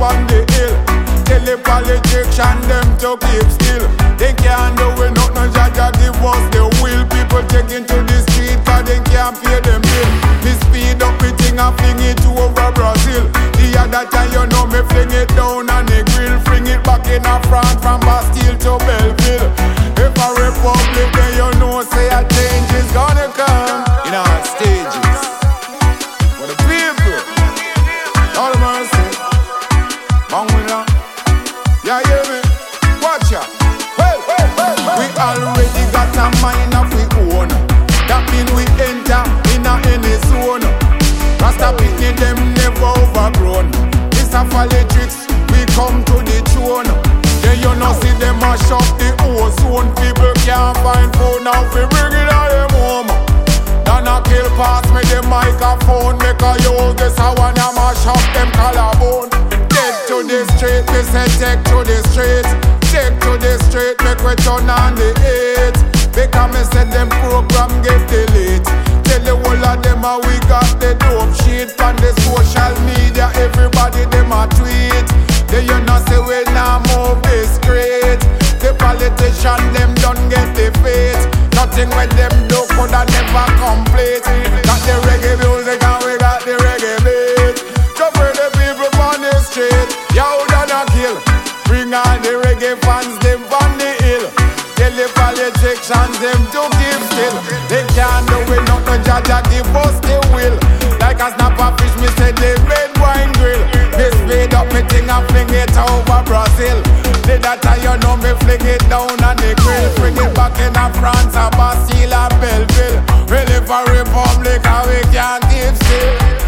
on the hill. Tell the politician them to keep still. They can't do it, nothing. Jaja give us the will. People taking to the street cause they can't pay them bill. Me speed up me thing and fling it to over Brazil. The other time you know me fling it down on the grill. Fling it back in a France from Bastille to Belleville. If a republic then you know say a change is gonna come in our stages. For the people, all mercy, Bangwila. Yeah, hear me? Watch ya. Well, we already got a mind of we own. That mean we enter in any zone. Rasta picnic them never overgrown. It's a politics, we come to the throne. Then you know see them mash up the ozone. People can't find food now, we bring it all them home. Then I kill pass me the microphone. Make a use this I wanna mash up them collarbone. To the street, me say take to the street. Take to the street, make we turn on the heat. Because me say them program get delete. Tell the whole of them how we got the dope shit. On the social media, everybody them a tweet. They you know say we now move this great. The politician them don't get the fate. Nothing with them do coulda never complete. Got the reggae music and we got the reggae beat. Go for the people on the street. Yo, done kill. Bring all the reggae fans, them from the hill. Tell the politicians, them to keep still. They can't do it, nothing. Jaja give us the will. Like a snapper fish, me say they made wine grill. Me speed up me thing and fling it over Brazil. The data you know me fling it down on the grill. Bring it back in a France, a Bastille, a Belleville. We live a republic and we can't keep still.